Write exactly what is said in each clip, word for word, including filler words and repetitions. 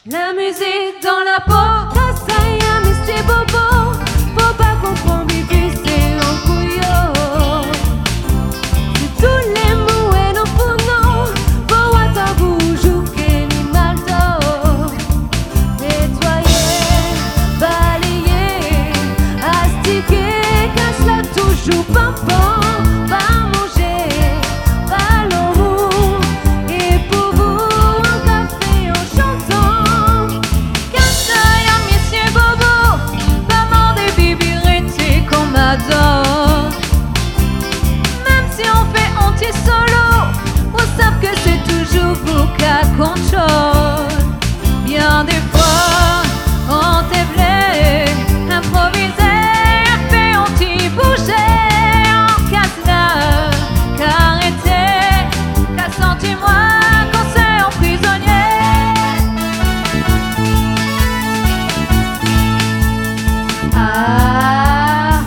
La musique dans la peau, ça ça y est, mais c'est bobo. Faut pas comprendre, bébé, c'est un couillon. C'est tous les mots et nos pronoms. Faut à bouge que ni malto. Nettoyer, balayer, astiquer, casse la toujours pimpant. Même si on fait anti-solo, on sait que c'est toujours vous qui contrôle. Bien des fois, on t'est improviser, fait anti-bouger, on casse la carité, qu'a senti-moi quand c'est en prisonnier. Ah,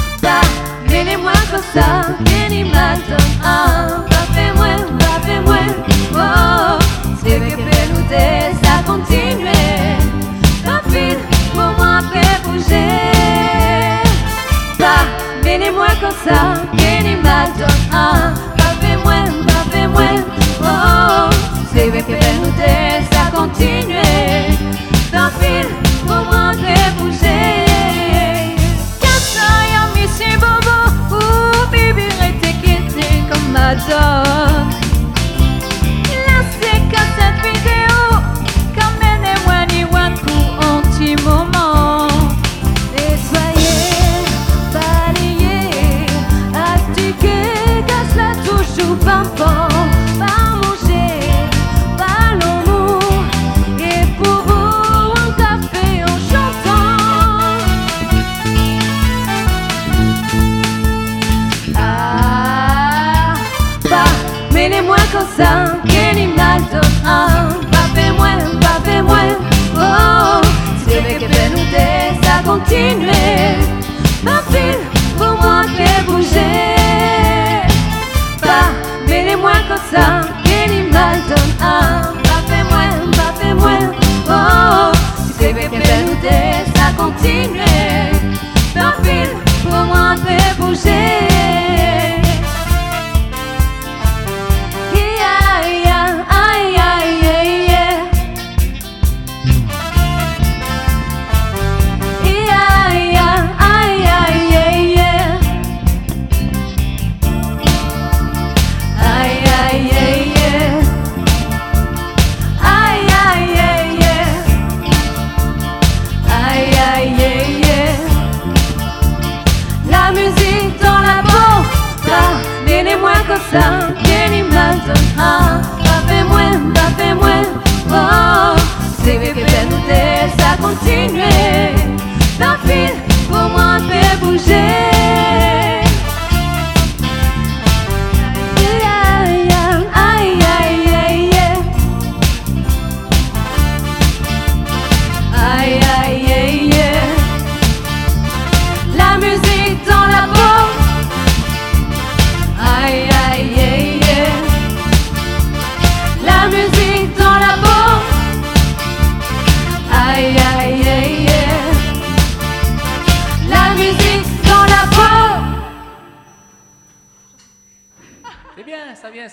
ça, Kenny Malton, ah, va faire moins, va faire moins, oh, c'est vrai que pelouder, ça continue, pas vite, pour moi, faire bouger, pas, venez-moi comme ça.